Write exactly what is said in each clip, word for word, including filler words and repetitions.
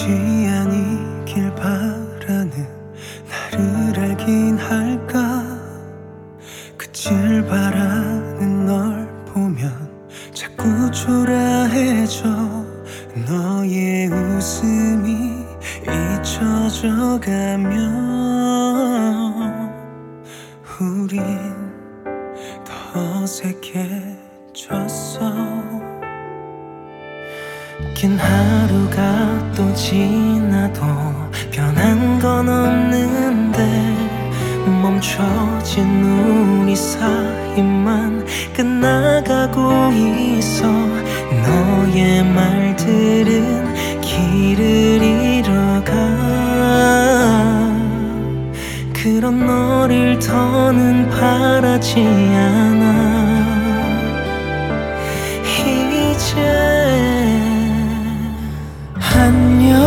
아니길 바라는 나를 알긴 할까. 그칠 바라는 널 보면 자꾸 초라해져. 너의 웃음이 잊혀져 가면 우린 더 어색해졌어. 긴 하루가 또 지나도 변한 건 없는데 멈춰진 우리 사이만 끝나가고 있어. 너의 말들은 길을 잃어가. 그런 너를 더는 바라지 않아. 이제 안녕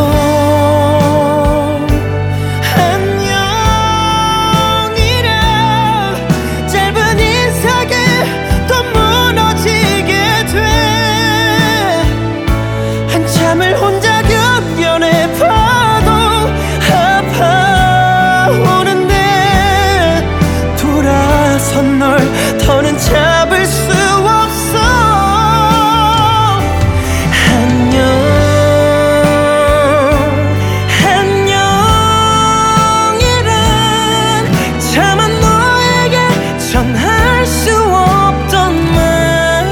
안녕이라 짧은 인사에 또 무너지게 돼. 한참을 혼자 견뎌내봐도 아파오는데 돌아선 널 더는 잡을 수 없어. 안녕 전할 수 없던 말.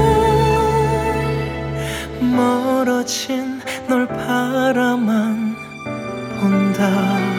멀어진 널 바라만 본다.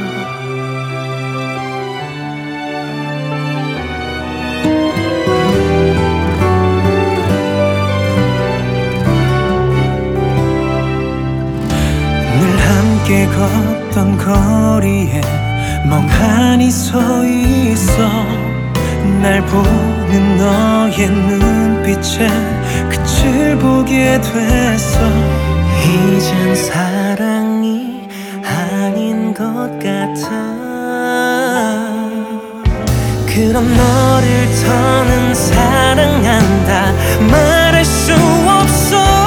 늘 함께 걷던 거리에 멍하니 서 있어. 날 보는 너의 눈빛에 끝을 보게 됐어. 이젠 사랑이 아닌 것 같아. 그럼 너를 더는 사랑한다 말할 수 없어.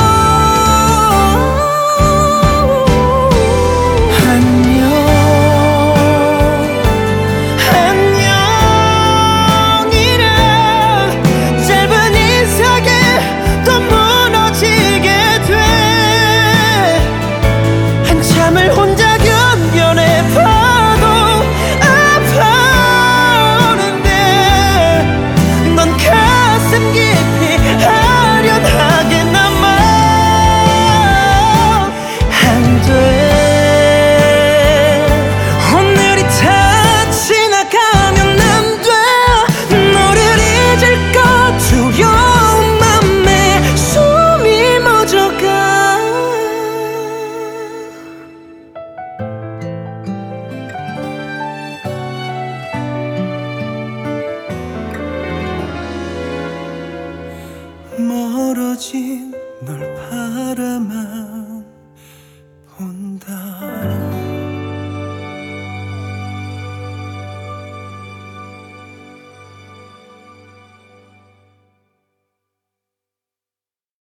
혼자 견뎌내봐도 아파오는데 넌 가슴 깊이 아련하게 남아. 안 돼. 오늘이 다 지나가면 안 돼. 너를 잊을 것 두려운 맘에 숨이 멎어가. 멀어진 널 바라만